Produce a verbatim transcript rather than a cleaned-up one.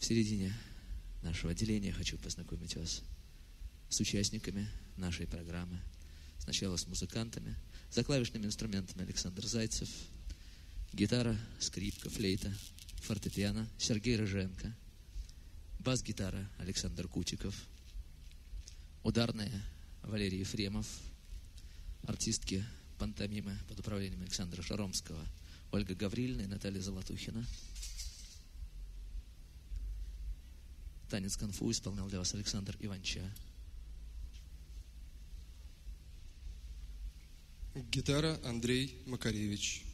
В середине нашего отделения хочу познакомить вас с участниками нашей программы. Сначала с музыкантами. За клавишными инструментами Александр Зайцев. Гитара, скрипка, флейта, фортепиано Сергей Рыженко. Бас-гитара Александр Кутиков. Ударная Валерий Ефремов. Артистки пантомимы под управлением Александра Шаромского Ольга Гаврилина и Наталья Золотухина. Танец канфу исполнял для вас Александр Иванча. Гитара Андрей Макаревич.